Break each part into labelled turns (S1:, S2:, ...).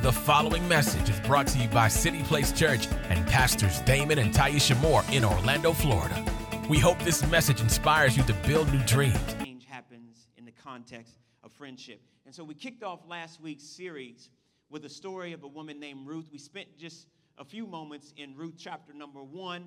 S1: The following message is brought to you by City Place Church and Pastors Damon and Taisha Moore in Orlando, Florida. We hope this message inspires you to build new dreams.
S2: Change happens in the context of friendship. And so we kicked off last week's series with a story of a woman named Ruth. We spent just a few moments in Ruth chapter number 1.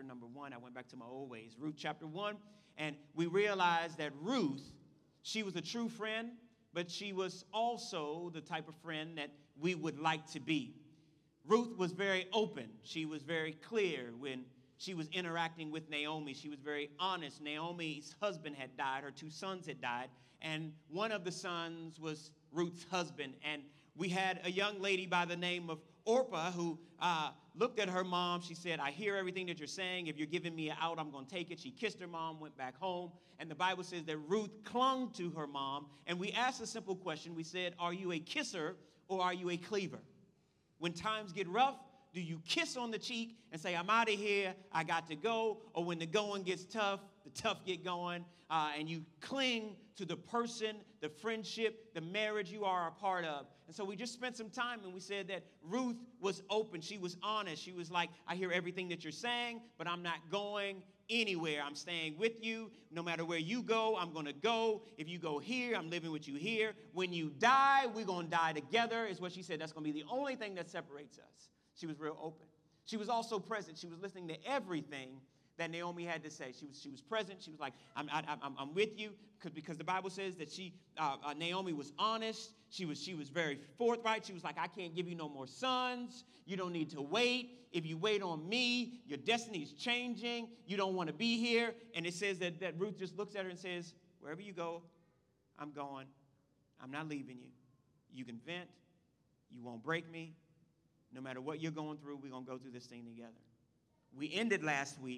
S2: I went back to my old ways. Ruth chapter 1. And we realized that Ruth, she was a true friend, but she was also the type of friend that we would like to be. Ruth was very open. She was very clear when she was interacting with Naomi. She was very honest. Naomi's husband had died. Her 2 sons had died. And one of the sons was Ruth's husband. And we had a young lady by the name of Orpah who looked at her mom. She said, I hear everything that you're saying. If you're giving me an out, I'm going to take it. She kissed her mom, went back home. And the Bible says that Ruth clung to her mom. And we asked a simple question. We said, are you a kisser or are you a cleaver? When times get rough, do you kiss on the cheek and say, I'm out of here, I got to go? Or when the going gets tough, the tough get going, and you cling to the person, the friendship, the marriage you are a part of. And so we just spent some time and we said that Ruth was open. She was honest. She was like, I hear everything that you're saying, but I'm not going anywhere. I'm staying with you. No matter where you go, I'm going to go. If you go here, I'm living with you here. When you die, we're going to die together, is what she said. That's going to be the only thing that separates us. She was real open. She was also present. She was listening to everything that Naomi had to say. She was present. She was like, I'm with you, because the Bible says that Naomi was honest. She was very forthright. She was like, I can't give you no more sons. You don't need to wait. If you wait on me, your destiny is changing. You don't want to be here. And it says that Ruth just looks at her and says, wherever you go, I'm going. I'm not leaving you. You can vent. You won't break me. No matter what you're going through, we're going to go through this thing together. We ended last week.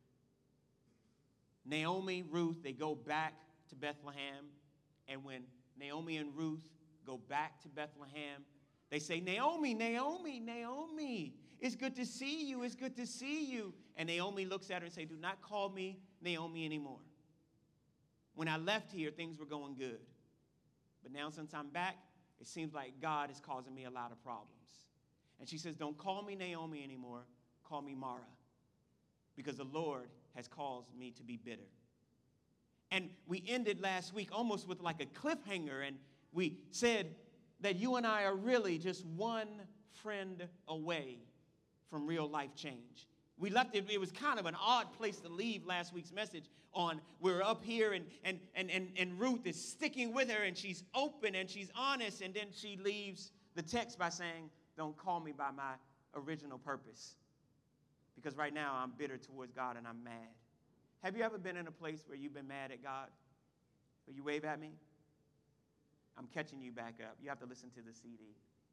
S2: Naomi, Ruth, they go back to Bethlehem. And when Naomi and Ruth go back to Bethlehem, they say, Naomi, Naomi, Naomi, it's good to see you. It's good to see you. And Naomi looks at her and says, do not call me Naomi anymore. When I left here, things were going good. But now since I'm back, it seems like God is causing me a lot of problems. And she says, don't call me Naomi anymore. Call me Mara. Because the Lord has caused me to be bitter. And we ended last week almost with like a cliffhanger. And we said that you and I are really just one friend away from real life change. We left it was kind of an odd place to leave last week's message on. We're up here and Ruth is sticking with her and she's open and she's honest. And then she leaves the text by saying, don't call me by my original purpose. Because right now I'm bitter towards God and I'm mad. Have you ever been in a place where you've been mad at God? Will you wave at me? I'm catching you back up. You have to listen to the CD.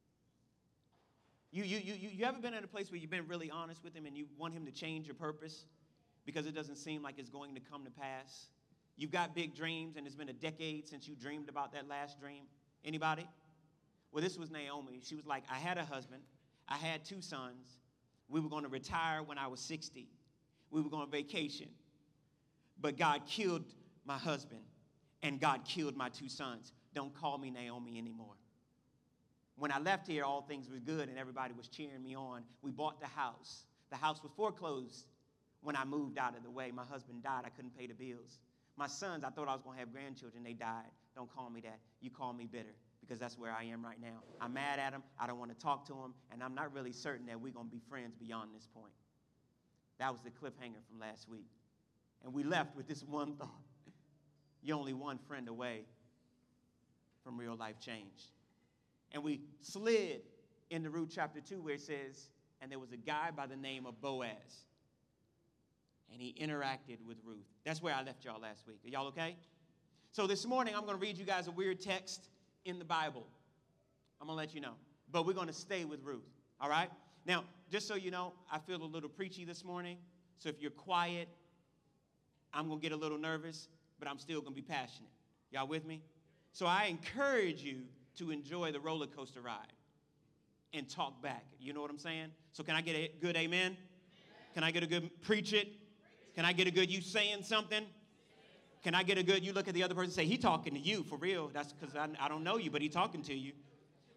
S2: You ever been in a place where you've been really honest with him and you want him to change your purpose because it doesn't seem like it's going to come to pass? You've got big dreams and it's been a decade since you dreamed about that last dream. Anybody? Well, this was Naomi. She was like, I had a husband. I had 2 sons. We were going to retire when I was 60. We were going on vacation. But God killed my husband and God killed my 2 sons. Don't call me Naomi anymore. When I left here, all things were good and everybody was cheering me on. We bought the house. The house was foreclosed when I moved out of the way. My husband died. I couldn't pay the bills. My sons, I thought I was going to have grandchildren. They died. Don't call me that. You call me bitter because that's where I am right now. I'm mad at him. I don't want to talk to him. And I'm not really certain that we're going to be friends beyond this point. That was the cliffhanger from last week. And we left with this one thought. You're only one friend away from real life change. And we slid into Ruth chapter 2 where it says, and there was a guy by the name of Boaz. And he interacted with Ruth. That's where I left y'all last week. Are y'all okay? So this morning, I'm going to read you guys a weird text in the Bible. I'm going to let you know. But we're going to stay with Ruth. All right? Now, just so you know, I feel a little preachy this morning. So if you're quiet, I'm going to get a little nervous, but I'm still going to be passionate. Y'all with me? So I encourage you to enjoy the roller coaster ride and talk back. You know what I'm saying? So can I get a good amen? Can I get a good preach it? Can I get a good you saying something? Can I get a good you look at the other person and say, he talking to you for real? That's because I don't know you, but he talking to you.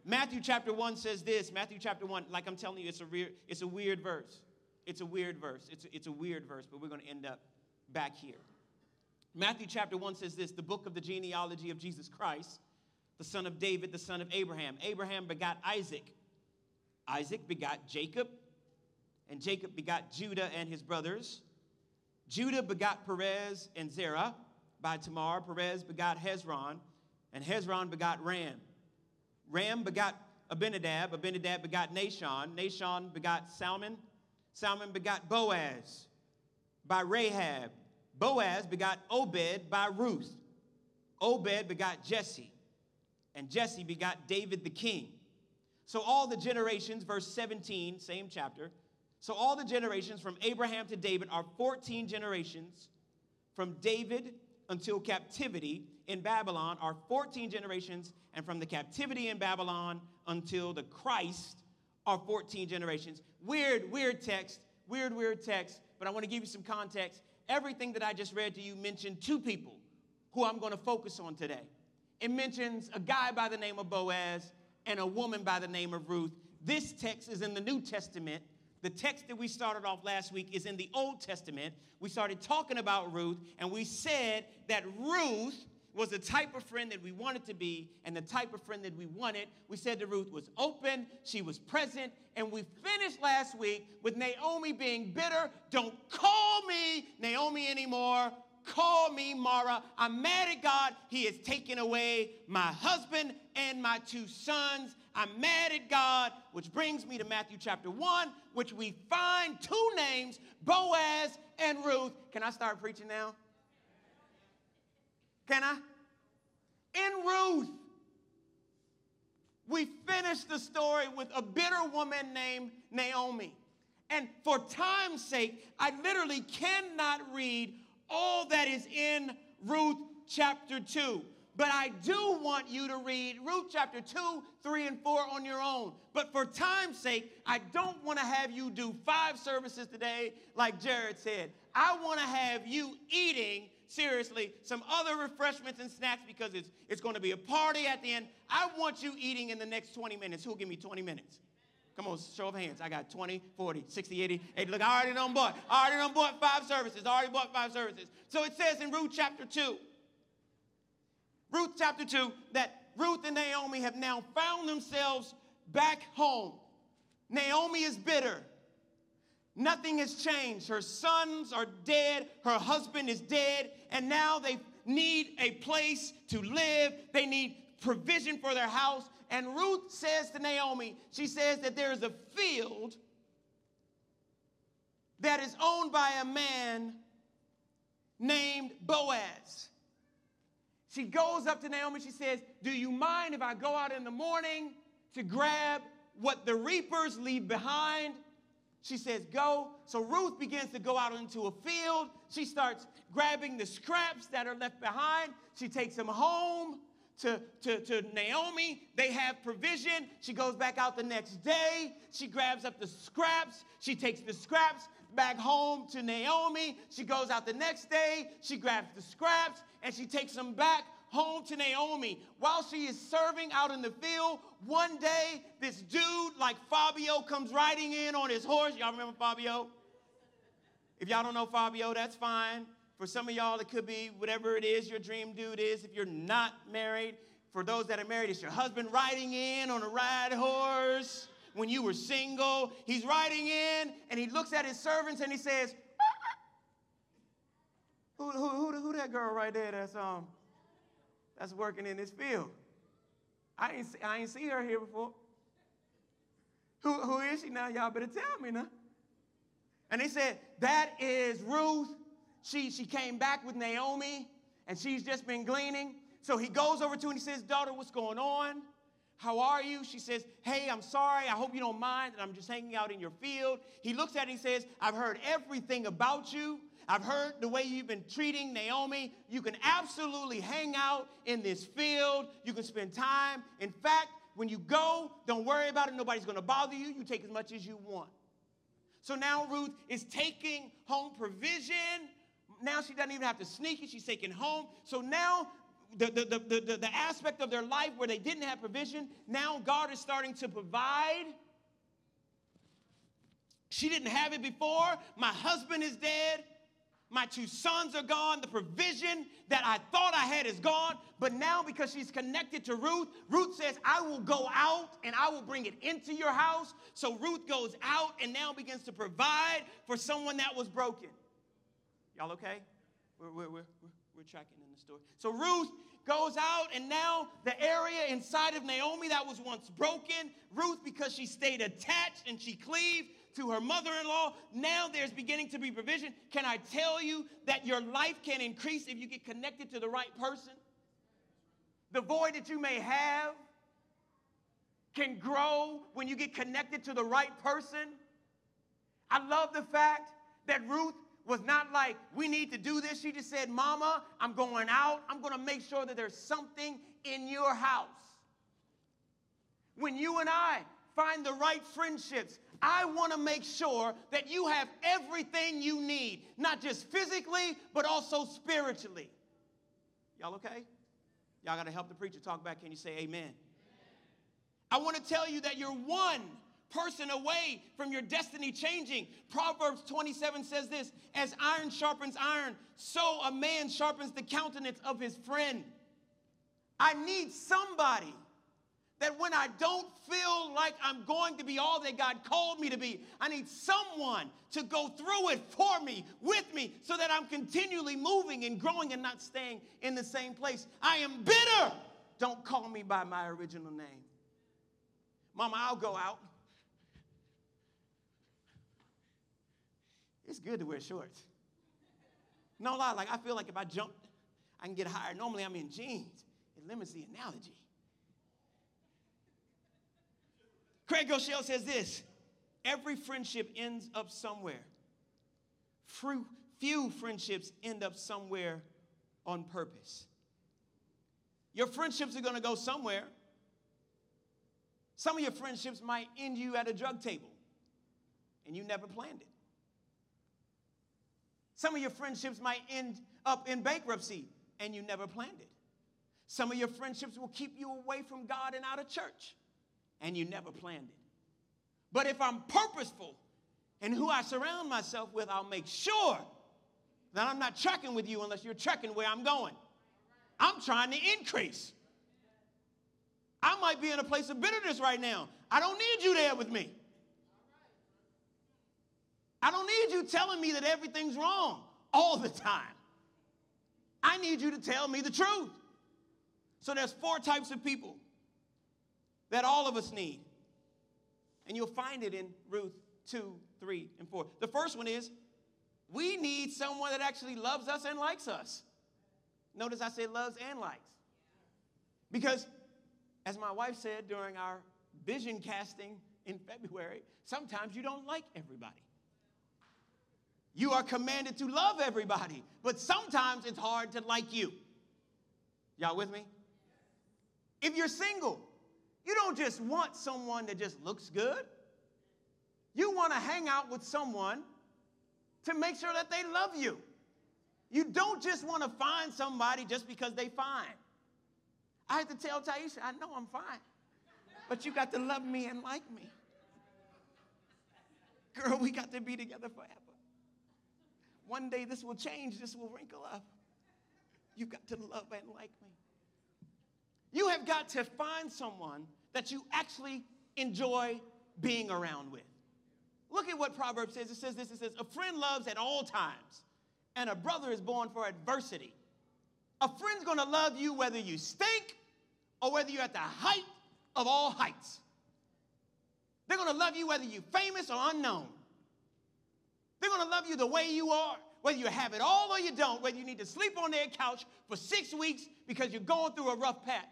S2: Matthew chapter 1 says this. Matthew chapter 1, like I'm telling you, it's a weird verse. It's a weird verse. It's a weird verse, but we're going to end up back here. Matthew chapter 1 says this, the book of the genealogy of Jesus Christ, the son of David, the son of Abraham. Abraham begot Isaac. Isaac begot Jacob, and Jacob begot Judah and his brothers. Judah begot Perez and Zerah by Tamar. Perez begot Hezron, and Hezron begot Ram. Ram begot Abinadab. Abinadab begot Nahshon. Nahshon begot Salmon. Salmon begot Boaz by Rahab. Boaz begot Obed by Ruth. Obed begot Jesse. And Jesse begot David the king. So all the generations, verse 17, same chapter. So all the generations from Abraham to David are 14 generations. From David until captivity in Babylon are 14 generations. And from the captivity in Babylon until the Christ are 14 generations. Weird text. Weird text. But I want to give you some context. Everything that I just read to you mentioned two people who I'm going to focus on today. It mentions a guy by the name of Boaz and a woman by the name of Ruth. This text is in the New Testament. The text that we started off last week is in the Old Testament. We started talking about Ruth, and we said that Ruth was the type of friend that we wanted to be and the type of friend that we wanted. We said that Ruth was open, she was present, and we finished last week with Naomi being bitter. Don't call me Naomi anymore. Call me Mara. I'm mad at God. He has taken away my husband and my two sons. I'm mad at God, which brings me to Matthew chapter 1, which we find two names, Boaz and Ruth. Can I start preaching now? Can I? In Ruth, we finished the story with a bitter woman named Naomi. And for time's sake, I literally cannot read all that is in Ruth chapter 2. But I do want you to read Ruth chapter 2, 3, and 4 on your own. But for time's sake, I don't want to have you do 5 services today like Jared said. I want to have you eating, seriously, some other refreshments and snacks because it's going to be a party at the end. I want you eating in the next 20 minutes. Who'll give me 20 minutes? Come on, show of hands. I got 20, 40, 60, 80. Look, I already done bought 5 services. So it says in Ruth chapter 2, that Ruth and Naomi have now found themselves back home. Naomi is bitter. Nothing has changed. Her sons are dead. Her husband is dead. And now they need a place to live. They need provision for their house. And Ruth says to Naomi, she says that there is a field that is owned by a man named Boaz. She goes up to Naomi, she says, do you mind if I go out in the morning to grab what the reapers leave behind? She says, go. So Ruth begins to go out into a field. She starts grabbing the scraps that are left behind. She takes them home to Naomi. They have provision. She goes back out the next day. She grabs up the scraps. She takes the scraps back home to Naomi. She goes out the next day. She grabs the scraps and she takes them back home to Naomi. While she is serving out in the field, one day this dude like Fabio comes riding in on his horse. Y'all remember Fabio? If y'all don't know Fabio, that's fine. For some of y'all, it could be whatever it is your dream dude is. If you're not married, for those that are married, it's your husband riding in on a ride horse. When you were single, he's riding in, and he looks at his servants, and he says, who that girl right there that's working in this field? I ain't seen her here before. Who is she now? Y'all better tell me now. And they said, that is Ruth. She came back with Naomi, and she's just been gleaning. So he goes over to her and he says, daughter, what's going on? How are you? She says, hey, I'm sorry. I hope you don't mind that I'm just hanging out in your field. He looks at her and he says, I've heard everything about you. I've heard the way you've been treating Naomi. You can absolutely hang out in this field. You can spend time. In fact, when you go, don't worry about it. Nobody's going to bother you. You take as much as you want. So now Ruth is taking home provision. Now she doesn't even have to sneak it. She's taking home. So now the aspect of their life where they didn't have provision, now God is starting to provide. She didn't have it before. My husband is dead. My 2 sons are gone. The provision that I thought I had is gone. But now because she's connected to Ruth, Ruth says, I will go out and I will bring it into your house. So Ruth goes out and now begins to provide for someone that was broken. Y'all okay? We're tracking in the story. So Ruth goes out, and now the area inside of Naomi that was once broken, Ruth, because she stayed attached and she cleaved to her mother-in-law, now there's beginning to be provision. Can I tell you that your life can increase if you get connected to the right person? The void that you may have can grow when you get connected to the right person. I love the fact that Ruth was not like, we need to do this. She just said, Mama, I'm going out. I'm going to make sure that there's something in your house. When you and I find the right friendships, I want to make sure that you have everything you need, not just physically, but also spiritually. Y'all okay? Y'all got to help the preacher talk back. Can you say amen? Amen. I want to tell you that you're one person away from your destiny changing. Proverbs 27 says this, as iron sharpens iron, so a man sharpens the countenance of his friend. I need somebody that when I don't feel like I'm going to be all that God called me to be, I need someone to go through it for me, with me, so that I'm continually moving and growing and not staying in the same place. I am bitter. Don't call me by my original name. Mama, I'll go out. It's good to wear shorts. No lie, like I feel like if I jump, I can get hired. Normally I'm in jeans. It limits the analogy. Craig Groeschel says this, every friendship ends up somewhere. Few friendships end up somewhere on purpose. Your friendships are going to go somewhere. Some of your friendships might end you at a drug table, and you never planned it. Some of your friendships might end up in bankruptcy, and you never planned it. Some of your friendships will keep you away from God and out of church, and you never planned it. But if I'm purposeful in who I surround myself with, I'll make sure that I'm not trekking with you unless you're trekking where I'm going. I'm trying to increase. I might be in a place of bitterness right now. I don't need you there with me. I don't need you telling me that everything's wrong all the time. I need you to tell me the truth. So there's 4 types of people that all of us need. And you'll find it in Ruth 2, 3, and 4. The first one is we need someone that actually loves us and likes us. Notice I say loves and likes. Because as my wife said during our vision casting in February, sometimes you don't like everybody. You are commanded to love everybody, but sometimes it's hard to like you. Y'all with me? If you're single, you don't just want someone that just looks good. You want to hang out with someone to make sure that they love you. You don't just want to find somebody just because they fine. I had to tell Taisha, I know I'm fine, but you got to love me and like me. Girl, we got to be together forever. One day this will change, this will wrinkle up. You got to love and like me. You have got to find someone that you actually enjoy being around with. Look at what Proverbs says. It says this, it says, a friend loves at all times, and a brother is born for adversity. A friend's going to love you whether you stink or whether you're at the height of all heights. They're going to love you whether you're famous or unknown. They're going to love you the way you are, whether you have it all or you don't, whether you need to sleep on their couch for 6 weeks because you're going through a rough patch.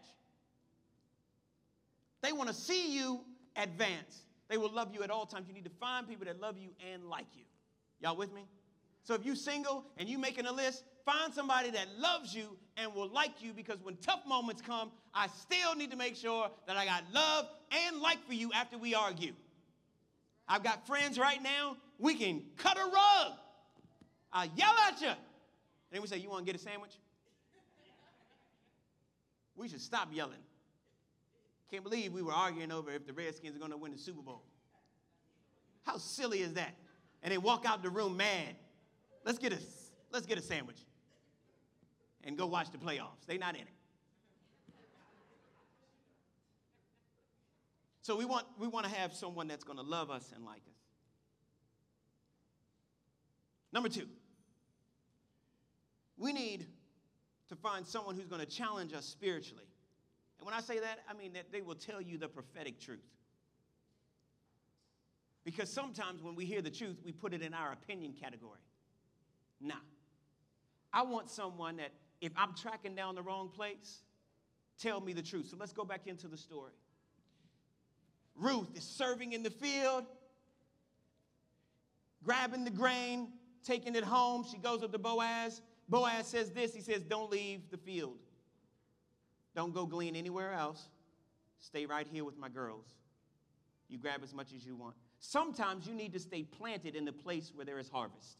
S2: They want to see you advance. They will love you at all times. You need to find people that love you and like you. Y'all with me? So if you're single and you're making a list, find somebody that loves you and will like you, because when tough moments come, I still need to make sure that I got love and like for you after we argue. I've got friends right now, we can cut a rug. I'll yell at you. And then we say, you want to get a sandwich? We should stop yelling. Can't believe we were arguing over if the Redskins are going to win the Super Bowl. How silly is that? And they walk out the room mad. Let's get a sandwich and go watch the playoffs. They're not in it. So we want to have someone that's going to love us and like us. Number 2, we need to find someone who's going to challenge us spiritually. And when I say that, I mean that they will tell you the prophetic truth. Because sometimes when we hear the truth, we put it in our opinion category. Nah. I want someone that, if I'm tracking down the wrong place, tell me the truth. So let's go back into the story. Ruth is serving in the field, grabbing the grain, taking it home. She goes up to Boaz. Boaz says this. He says, don't leave the field. Don't go glean anywhere else. Stay right here with my girls. You grab as much as you want. Sometimes you need to stay planted in the place where there is harvest.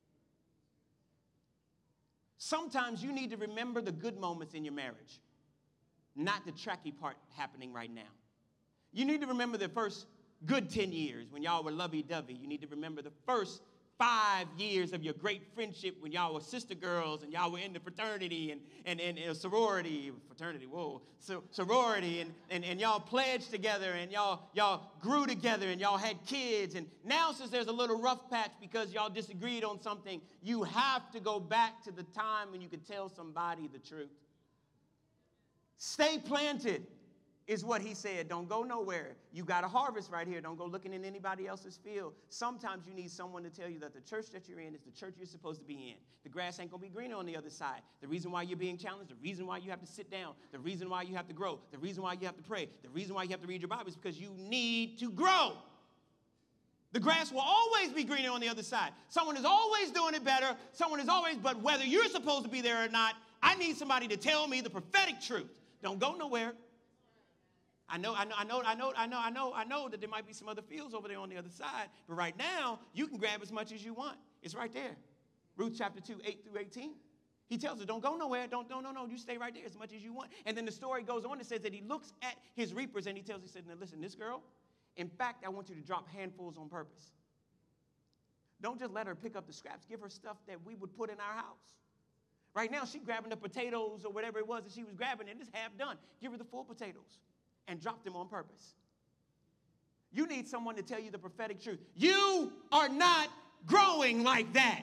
S2: Sometimes you need to remember the good moments in your marriage, not the tracky part happening right now. You need to remember the first good 10 years when y'all were lovey-dovey. You need to remember the first 5 years of your great friendship when y'all were sister girls and y'all were in the fraternity and sorority, sorority, and y'all pledged together and y'all grew together and y'all had kids. And now since there's a little rough patch because y'all disagreed on something, you have to go back to the time when you could tell somebody the truth. Stay planted is what he said. Don't go nowhere. You got a harvest right here. Don't go looking in anybody else's field. Sometimes you need someone to tell you that the church that you're in is the church you're supposed to be in. The grass ain't going to be greener on the other side. The reason why you're being challenged, the reason why you have to sit down, the reason why you have to grow, the reason why you have to pray, the reason why you have to read your Bible is because you need to grow. The grass will always be greener on the other side. Someone is always doing it better. But whether you're supposed to be there or not, I need somebody to tell me the prophetic truth. Don't go nowhere. I know that there might be some other fields over there on the other side, but right now, you can grab as much as you want. It's right there. Ruth chapter 2, 8 through 18. He tells her, don't go nowhere. No, you stay right there as much as you want. And then the story goes on and says that he looks at his reapers and he said, now listen, this girl, in fact, I want you to drop handfuls on purpose. Don't just let her pick up the scraps. Give her stuff that we would put in our house. Right now, she's grabbing the potatoes or whatever it was that she was grabbing, and it's half done. Give her the full potatoes. And drop them on purpose. You need someone to tell you the prophetic truth. You are not growing like that.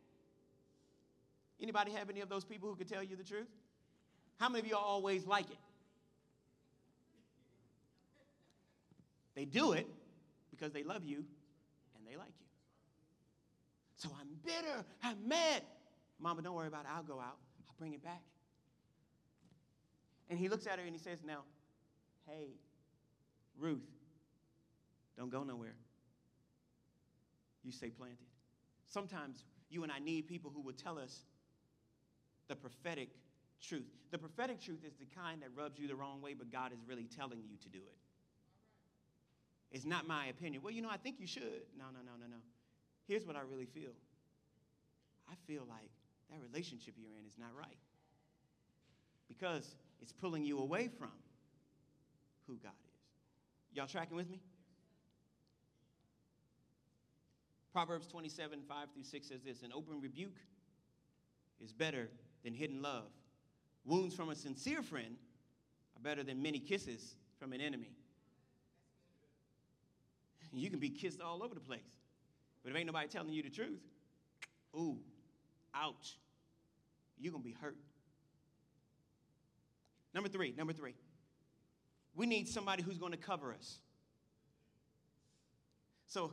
S2: Anybody have any of those people who can tell you the truth? How many of y'all always like it? They do it because they love you and they like you. So I'm bitter. I'm mad. Mama, don't worry about it. I'll go out. I'll bring it back. And he looks at her and he says, now, hey, Ruth, don't go nowhere. You stay planted. Sometimes you and I need people who will tell us the prophetic truth. The prophetic truth is the kind that rubs you the wrong way, but God is really telling you to do it. It's not my opinion. Well, I think you should. No. Here's what I really feel. I feel like that relationship you're in is not right because it's pulling you away from who God is. Y'all tracking with me? Proverbs 27, 5 through 6 says this, an open rebuke is better than hidden love. Wounds from a sincere friend are better than many kisses from an enemy. You can be kissed all over the place, but if ain't nobody telling you the truth, ooh, ouch, you're going to be hurt. Number three. We need somebody who's going to cover us. So,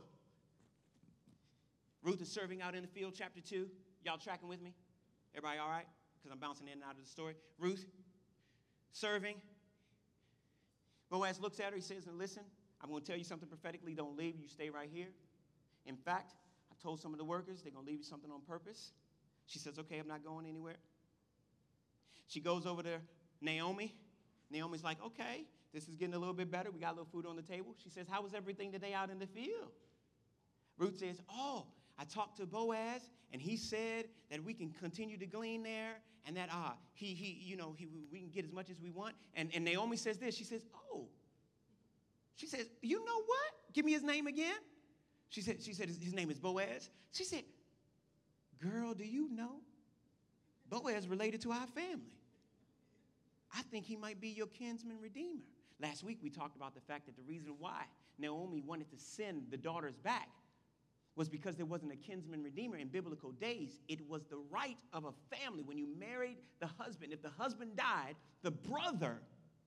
S2: Ruth is serving out in the field, chapter 2. Y'all tracking with me? Everybody all right? Because I'm bouncing in and out of the story. Ruth, serving. Boaz looks at her. He says, now listen, I'm going to tell you something prophetically. Don't leave. You stay right here. In fact, I told some of the workers they're going to leave you something on purpose. She says, okay, I'm not going anywhere. She goes over to Naomi. Naomi's like, okay, this is getting a little bit better. We got a little food on the table. She says, how was everything today out in the field? Ruth says, oh, I talked to Boaz, and he said that we can continue to glean there, and that we can get as much as we want. And Naomi says this. She says, oh. She says, you know what? Give me his name again. She said his name is Boaz. She said, girl, do you know? Boaz related to our family. I think he might be your kinsman redeemer. Last week we talked about the fact that the reason why Naomi wanted to send the daughters back was because there wasn't a kinsman redeemer in biblical days. It was the right of a family. When you married the husband, if the husband died, the brother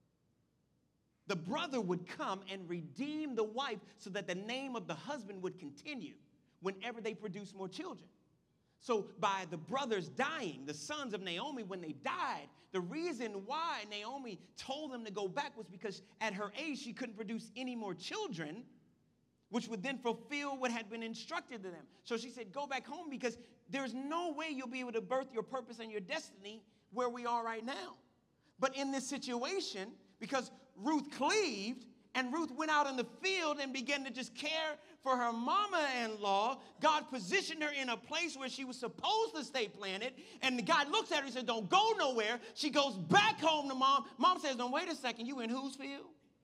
S2: would come and redeem the wife so that the name of the husband would continue whenever they produced more children. So by the brothers dying, the sons of Naomi, when they died, the reason why Naomi told them to go back was because at her age, she couldn't produce any more children, which would then fulfill what had been instructed to them. So she said, go back home because there's no way you'll be able to birth your purpose and your destiny where we are right now. But in this situation, because Ruth cleaved, and Ruth went out in the field and began to just care for her mama-in-law, God positioned her in a place where she was supposed to stay planted. And God looks at her and says, don't go nowhere. She goes back home to mom. Mom says, no, wait a second. You in whose field?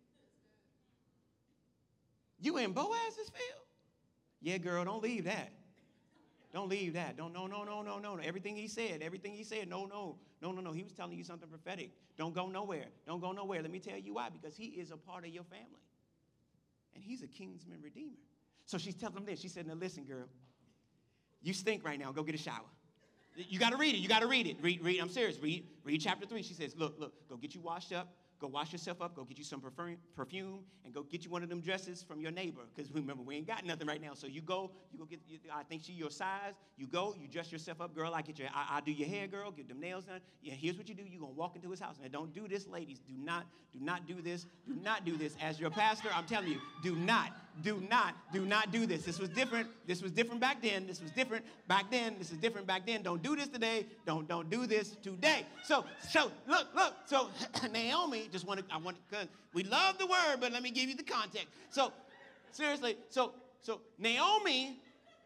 S2: You in Boaz's field? Yeah, girl, don't leave that. Don't leave that. No. Everything he said, no. He was telling you something prophetic. Don't go nowhere. Don't go nowhere. Let me tell you why. Because he is a part of your family. And he's a kinsman redeemer. So she's telling him this. She said, now listen, girl. You stink right now. Go get a shower. You got to read it. Read. I'm serious. Read chapter 3. She says, look. Go get you washed up. Go wash yourself up. Go get you some perfume, and go get you one of them dresses from your neighbor. Because remember, we ain't got nothing right now. So you go get. I think she your size. You go. You dress yourself up, girl. I'll do your hair, girl. Get them nails done. Yeah. Here's what you do. You're gonna walk into his house. Now, don't do this, ladies. Do not do this. Do not do this. As your pastor, I'm telling you, do not do this. This was different. This was different back then. This was different back then. This is different back then. Don't do this today. Don't do this today. So look. So Naomi because we love the word, but let me give you the context. So seriously, so Naomi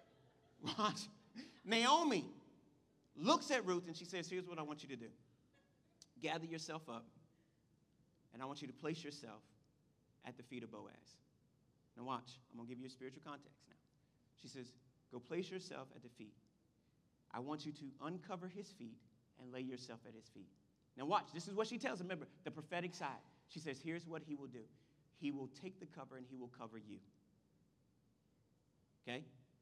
S2: looks at Ruth and she says, here's what I want you to do. Gather yourself up, and I want you to place yourself at the feet of Boaz. Now watch, I'm going to give you a spiritual context now. She says, go place yourself at the feet. I want you to uncover his feet and lay yourself at his feet. Now watch, this is what she tells him. Remember, the prophetic side. She says, here's what he will do. He will take the cover and he will cover you. Okay?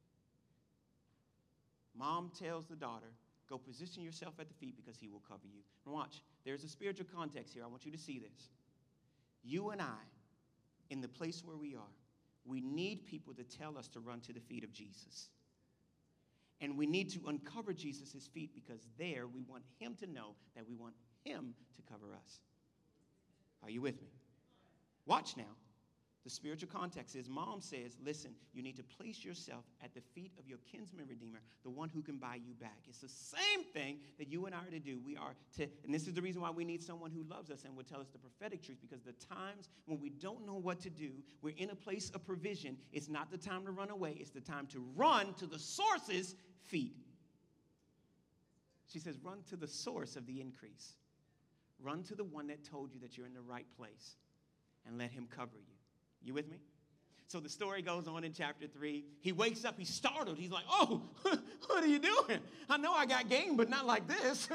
S2: Mom tells the daughter, go position yourself at the feet because he will cover you. Now watch, there's a spiritual context here. I want you to see this. You and I, in the place where we are, we need people to tell us to run to the feet of Jesus. And we need to uncover Jesus' feet because there we want him to know that we want him to cover us. Are you with me? Watch now. The spiritual context is mom says, listen, you need to place yourself at the feet of your kinsman redeemer, the one who can buy you back. It's the same thing that you and I are to do. We are to, and this is the reason why we need someone who loves us and will tell us the prophetic truth, because the times when we don't know what to do, we're in a place of provision. It's not the time to run away. It's the time to run to the source's feet. She says, run to the source of the increase. Run to the one that told you that you're in the right place and let him cover you. You with me? So the story goes on in chapter 3. He wakes up, he's startled. He's like, oh, what are you doing? I know I got game, but not like this.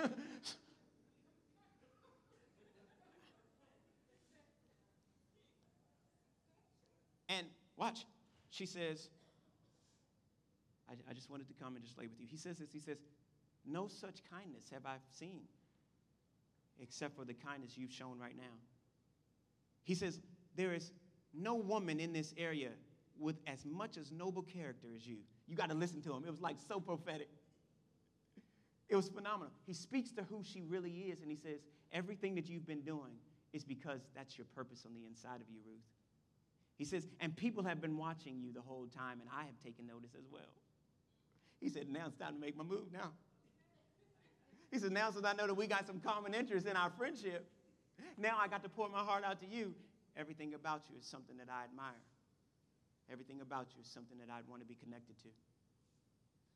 S2: And watch, she says, I just wanted to come and just lay with you. He says this, he says, no such kindness have I seen except for the kindness you've shown right now. He says, there is no woman in this area with as much as noble character as you. You got to listen to him. It was like so prophetic. It was phenomenal. He speaks to who she really is, and he says, everything that you've been doing is because that's your purpose on the inside of you, Ruth. He says, and people have been watching you the whole time, and I have taken notice as well. He said, now it's time to make my move now. He said, now since I know that we got some common interests in our friendship, now I got to pour my heart out to you. Everything about you is something that I admire. Everything about you is something that I'd want to be connected to.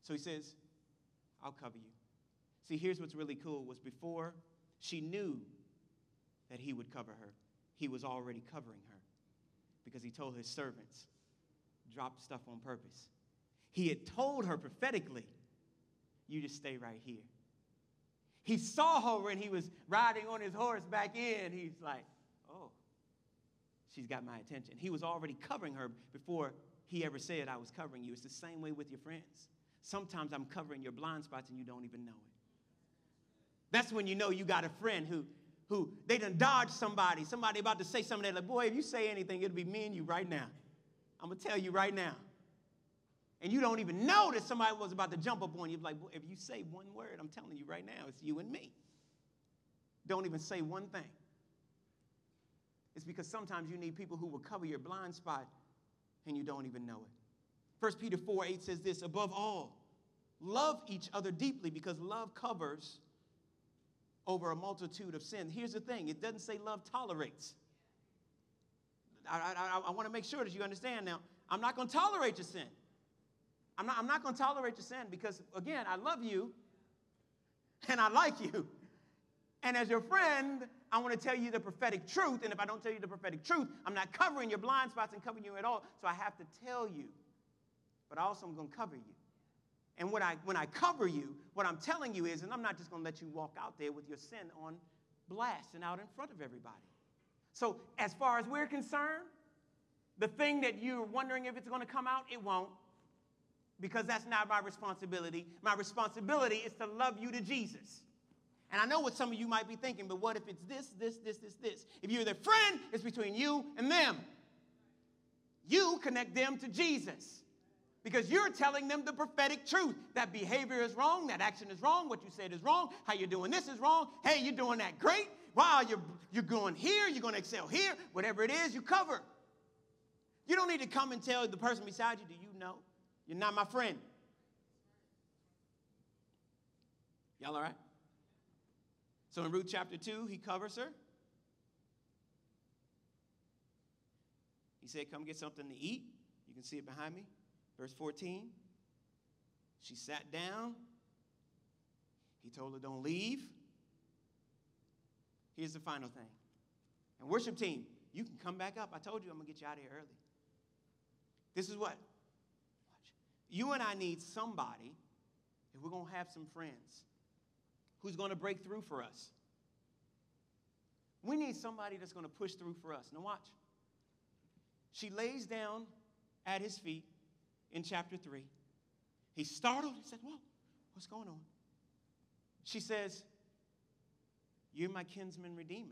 S2: So he says, I'll cover you. See, here's what's really cool was before she knew that he would cover her, he was already covering her because he told his servants, drop stuff on purpose. He had told her prophetically, you just stay right here. He saw her when he was riding on his horse back in. He's like, oh, she's got my attention. He was already covering her before he ever said, I was covering you. It's the same way with your friends. Sometimes I'm covering your blind spots and you don't even know it. That's when you know you got a friend who they done dodged somebody about to say something. They're like, boy, if you say anything, it'll be me and you right now. I'm going to tell you right now. And you don't even know that somebody was about to jump up on you. Like, if you say one word, I'm telling you right now, it's you and me. Don't even say one thing. It's because sometimes you need people who will cover your blind spot and you don't even know it. 1 Peter 4:8 says this, above all, love each other deeply because love covers over a multitude of sins. Here's the thing. It doesn't say love tolerates. I want to make sure that you understand now. I'm not going to tolerate your sin. I'm not going to tolerate your sin because, again, I love you and I like you. And as your friend, I want to tell you the prophetic truth. And if I don't tell you the prophetic truth, I'm not covering your blind spots and covering you at all. So I have to tell you. But I also am going to cover you. And when I cover you, what I'm telling you is, and I'm not just going to let you walk out there with your sin on blast and out in front of everybody. So as far as we're concerned, the thing that you're wondering if it's going to come out, it won't. Because that's not my responsibility. My responsibility is to love you to Jesus. And I know what some of you might be thinking, but what if it's this? If you're their friend, it's between you and them. You connect them to Jesus. Because you're telling them the prophetic truth. That behavior is wrong, that action is wrong, what you said is wrong, how you're doing this is wrong. Hey, you're doing that great. Wow, you're going here, you're going to excel here. Whatever it is, you cover. You don't need to come and tell the person beside you, do you know? You're not my friend. Y'all all right? So in Ruth chapter 2, he covers her. He said, come get something to eat. You can see it behind me. Verse 14. She sat down. He told her, don't leave. Here's the final thing. And worship team, you can come back up. I told you I'm going to get you out of here early. This is what? You and I need somebody, if we're going to have some friends, who's going to break through for us. We need somebody that's going to push through for us. Now watch. She lays down at his feet in chapter 3. He's startled. He said, whoa, what's going on? She says, you're my kinsman redeemer.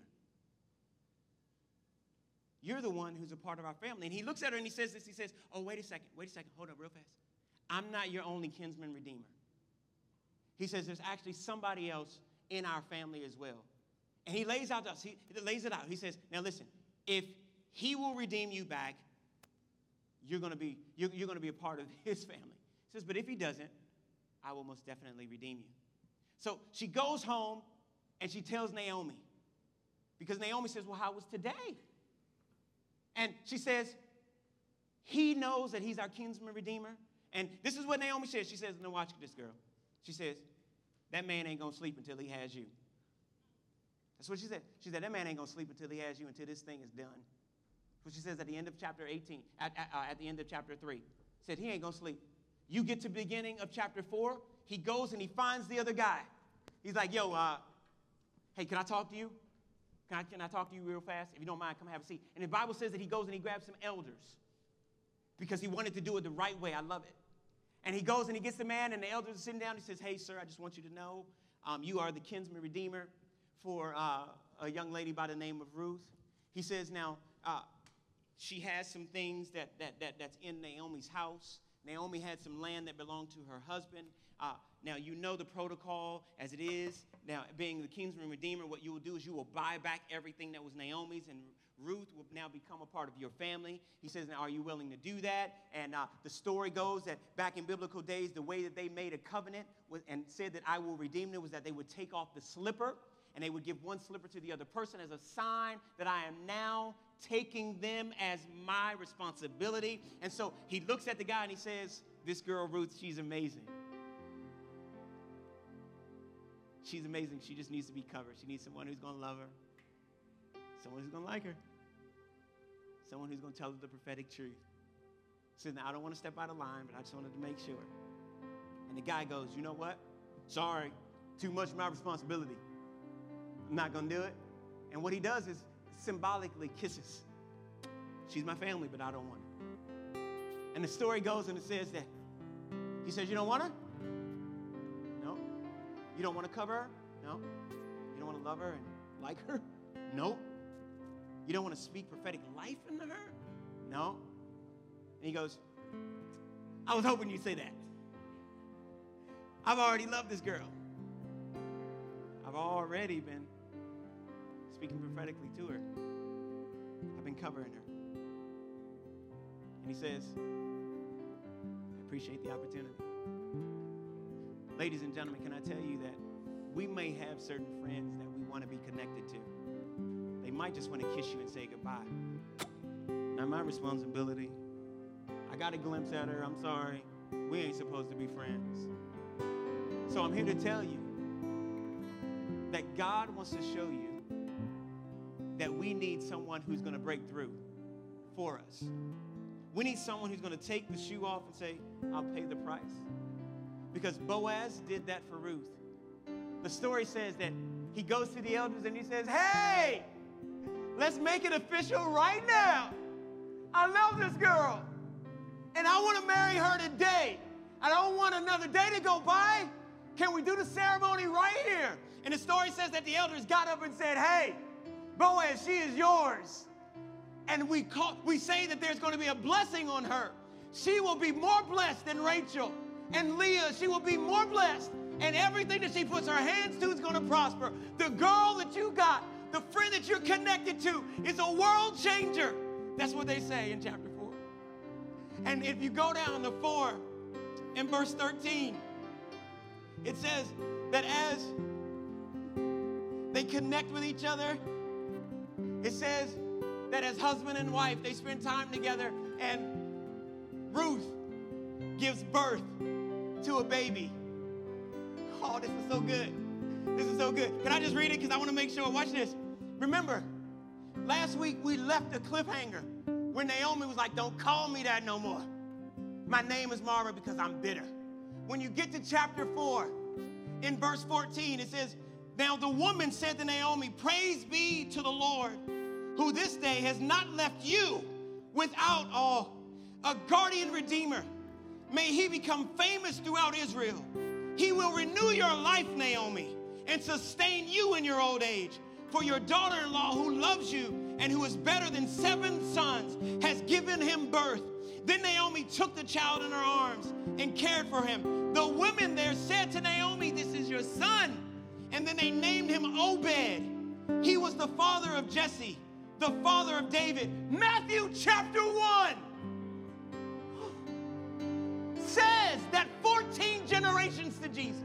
S2: You're the one who's a part of our family. And he looks at her and he says this. He says, oh, wait a second. Hold up real fast. I'm not your only kinsman redeemer. He says there's actually somebody else in our family as well. And he lays out to us. He lays it out. He says, now listen, if he will redeem you back, you're going to be a part of his family. He says, but if he doesn't, I will most definitely redeem you. So she goes home and she tells Naomi. Because Naomi says, well, how was today? And she says, he knows that he's our kinsman redeemer. And this is what Naomi says. She says, no, watch this, girl. She says, that man ain't going to sleep until he has you. That's what she said. She said, that man ain't going to sleep until he has you, until this thing is done. That's what she says at the end of chapter 18, at the end of chapter 3. She said, he ain't going to sleep. You get to the beginning of chapter 4, he goes and he finds the other guy. He's like, yo, hey, can I talk to you? Can I talk to you real fast? If you don't mind, come have a seat. And the Bible says that he goes and he grabs some elders because he wanted to do it the right way. I love it. And he goes and he gets the man, and the elders are sitting down. He says, hey, sir, I just want you to know you are the kinsman redeemer for a young lady by the name of Ruth. He says, now, she has some things that's in Naomi's house. Naomi had some land that belonged to her husband. Now, you know the protocol as it is. Now, being the kinsman redeemer, what you will do is you will buy back everything that was Naomi's, and Ruth will now become a part of your family. He says, now, are you willing to do that? And the story goes that back in biblical days, the way that they made a covenant and said that I will redeem them was that they would take off the slipper, and they would give one slipper to the other person as a sign that I am now taking them as my responsibility. And so he looks at the guy and he says, this girl, Ruth, she's amazing. she's amazing. She just needs to be covered. She needs someone who's going to love her, someone who's going to like her, someone who's going to tell her the prophetic truth. So now I don't want to step out of line, but I just wanted to make sure. And the guy goes, you know what? Sorry, too much of my responsibility. I'm not going to do it. And what he does is symbolically kisses. She's my family, but I don't want her. And the story goes and it says that he says, you don't want her? No. You don't want to cover her? No. You don't want to love her and like her? No. You don't want to speak prophetic life into her? No. And he goes, I was hoping you'd say that. I've already loved this girl. I've already been speaking prophetically to her. I've been covering her. And he says, I appreciate the opportunity. Ladies and gentlemen, can I tell you that we may have certain friends that we want to be connected to. They might just want to kiss you and say goodbye. Not my responsibility. I got a glimpse at her. I'm sorry. We ain't supposed to be friends. So I'm here to tell you that God wants to show you that we need someone who's going to break through for us. We need someone who's going to take the shoe off and say, I'll pay the price. Because Boaz did that for Ruth. The story says that he goes to the elders and he says, hey, let's make it official right now. I love this girl. And I want to marry her today. I don't want another day to go by. Can we do the ceremony right here? And the story says that the elders got up and said, hey, Boaz, she is yours. And we say that there's going to be a blessing on her. She will be more blessed than Rachel. And Leah, she will be more blessed. And everything that she puts her hands to is going to prosper. The girl that you got, the friend that you're connected to, is a world changer. That's what they say in chapter 4. And if you go down to 4, in verse 13, it says that as they connect with each other, it says that as husband and wife, they spend time together, and Ruth gives birth to a baby. Oh, this is so good. This is so good. Can I just read it? Because I want to make sure. Watch this. Remember, last week we left a cliffhanger when Naomi was like, don't call me that no more. My name is Mara because I'm bitter. When you get to chapter 4, in verse 14, it says, now the woman said to Naomi, praise be to the Lord, who this day has not left you without a guardian redeemer. May he become famous throughout Israel. He will renew your life, Naomi, and sustain you in your old age. For your daughter-in-law who loves you and who is better than 7 sons has given him birth. Then Naomi took the child in her arms and cared for him. The women there said to Naomi, this is your son. And then they named him Obed. He was the father of Jesse, the father of David. Matthew chapter 1 says that 14 generations to Jesus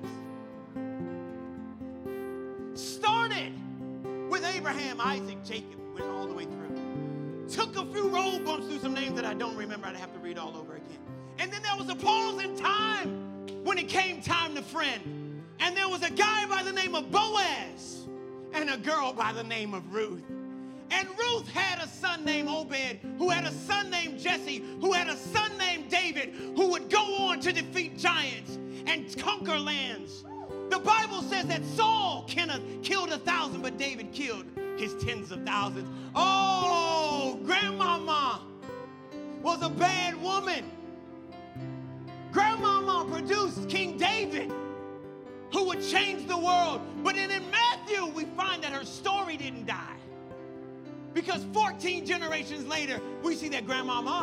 S2: started with Abraham, Isaac, Jacob, went all the way through. Took a few road bumps through some names that I don't remember. I'd have to read all over again. And then there was a pause in time when it came time to friend. And there was a guy by the name of Boaz and a girl by the name of Ruth. And Ruth had a son named Obed, who had a son named Jesse, who had a son named David, who would go on to defeat giants and conquer lands. The Bible says that Saul killed 1,000, but David killed his tens of thousands. Oh, grandmama was a bad woman. Grandmama produced King David, who would change the world. But then in Matthew, we find that her story didn't die. Because 14 generations later, we see that grandmama,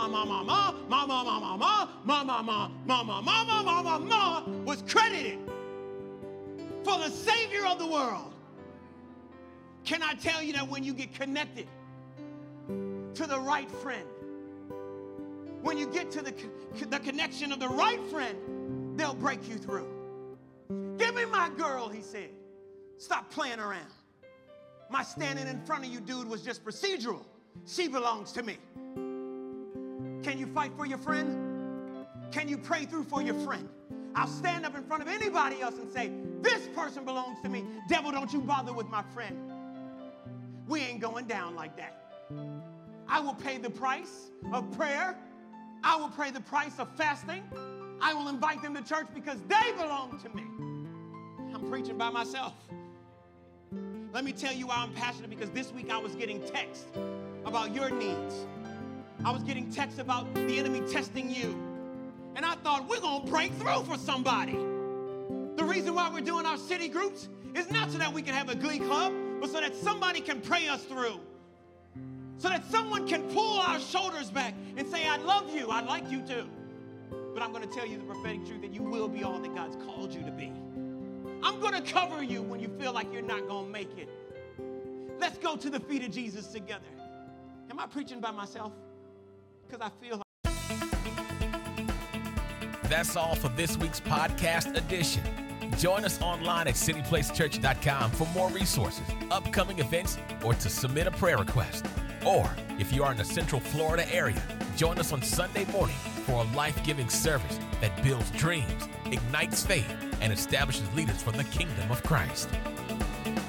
S2: was credited for the Savior of the world. Can I tell you that when you get connected to the right friend, when you get to the connection of the right friend, they'll break you through. Give me my girl, he said. Stop playing around. My standing in front of you, dude, was just procedural. She belongs to me. Can you fight for your friend? Can you pray through for your friend? I'll stand up in front of anybody else and say, This person belongs to me. Devil, don't you bother with my friend. We ain't going down like that. I will pay the price of prayer. I will pay the price of fasting. I will invite them to church because they belong to me. I'm preaching by myself. Let me tell you why I'm passionate, because this week I was getting texts about your needs. I was getting texts about the enemy testing you. And I thought, we're going to break through for somebody. The reason why we're doing our city groups is not so that we can have a glee club, but so that somebody can pray us through. So that someone can pull our shoulders back and say, I love you, I like you too. But I'm going to tell you the prophetic truth that you will be all that God's called you to be. I'm going to cover you when you feel like you're not going to make it. Let's go to the feet of Jesus together. Am I preaching by myself? Because I feel like...
S1: That's all for this week's podcast edition. Join us online at cityplacechurch.com for more resources, upcoming events, or to submit a prayer request. Or, if you are in the Central Florida area, join us on Sunday morning for a life-giving service that builds dreams, ignites faith, and establishes leaders for the kingdom of Christ.